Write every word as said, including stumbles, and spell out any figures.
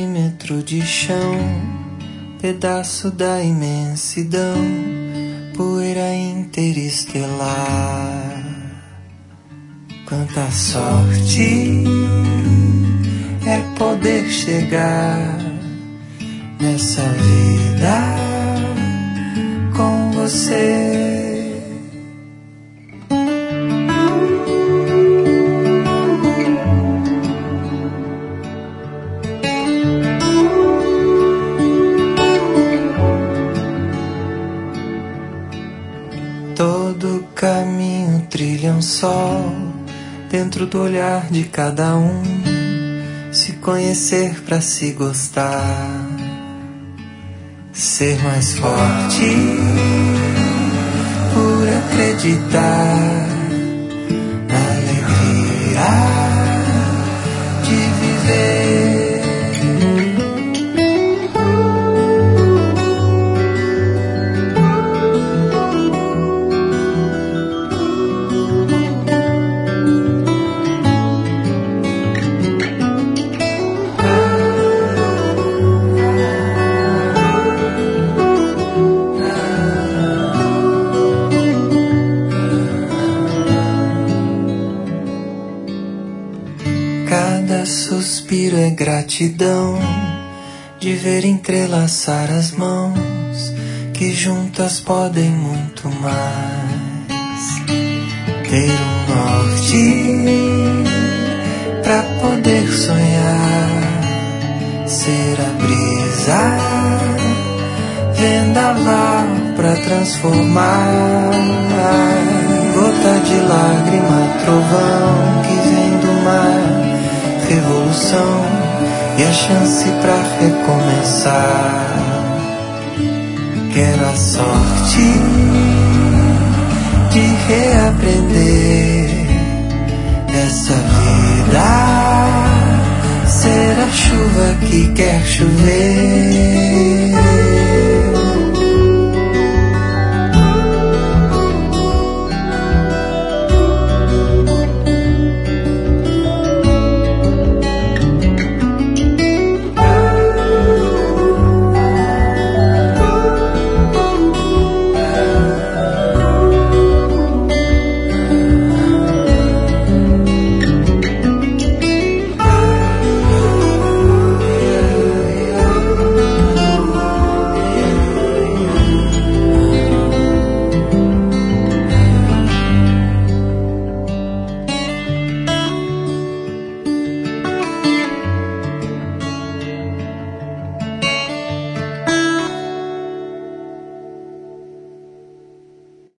centímetro de chão, pedaço da imensidão, poeira interestelar. Quanta sorte é poder chegar nessa vida com você. Todo caminho trilha um sol dentro do olhar de cada um. Se conhecer pra se gostar, ser mais forte por acreditar na alegria de viver. Cada suspiro é gratidão de ver entrelaçar as mãos que juntas podem muito mais. Ter um norte pra poder sonhar, ser a brisa, vendaval pra transformar. Gota de lágrima, trovão que vem do mar, revolução e a chance pra recomeçar. Quero a sorte de reaprender essa vida, ser a chuva que quer chover.